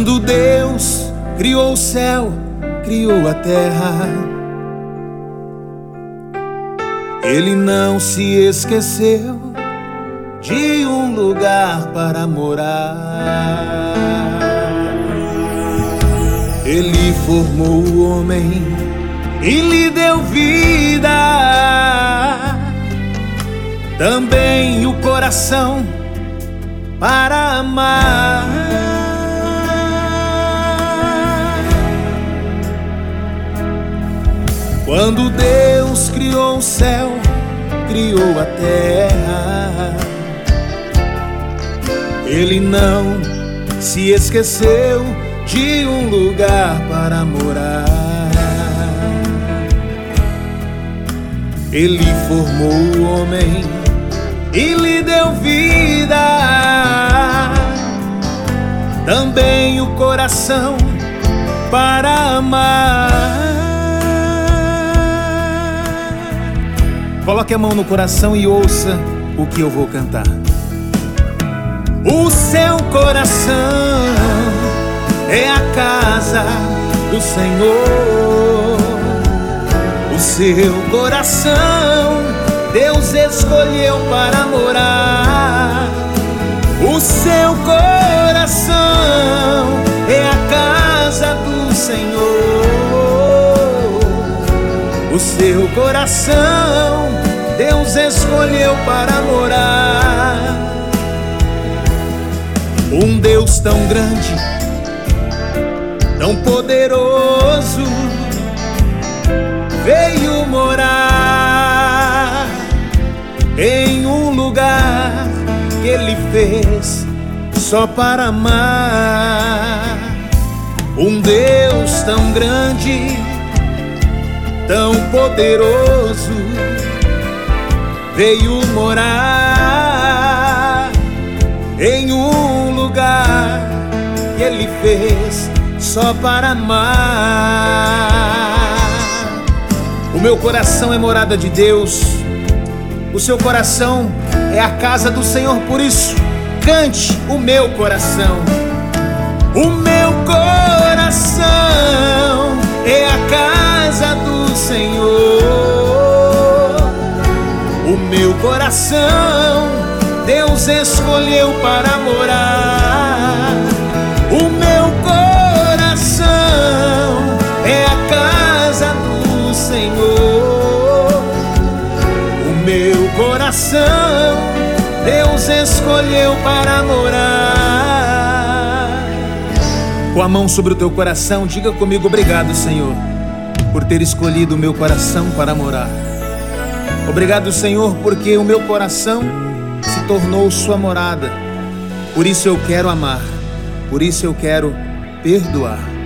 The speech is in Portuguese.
Quando Deus criou o céu, criou a terra, Ele não se esqueceu de um lugar para morar. Ele formou o homem e lhe deu vida, também o coração para amar. Quando Deus criou o céu, criou a terra, Ele não se esqueceu de um lugar para morar. Ele formou o homem e lhe deu vida, também o coração para amar. Coloque a mão no coração e ouça o que eu vou cantar. O seu coração é a casa do Senhor. O seu coração Deus escolheu para morar. O seu coração é a casa do Senhor. O seu coração Deus escolheu para morar. Um Deus tão grande, tão poderoso, veio morar em um lugar que Ele fez só para amar. Um Deus tão grande, tão poderoso, veio morar em um lugar que Ele fez só para amar. O meu coração é morada de Deus, o seu coração é a casa do Senhor. Por isso, cante o meu coração. O meu coração é a casa do Senhor. O meu coração Deus escolheu para morar. O meu coração é a casa do Senhor. O meu coração Deus escolheu para morar. Com a mão sobre o teu coração, diga comigo: obrigado, Senhor, por ter escolhido o meu coração para morar. Obrigado, Senhor, porque o meu coração se tornou sua morada. Por isso eu quero amar, por isso eu quero perdoar.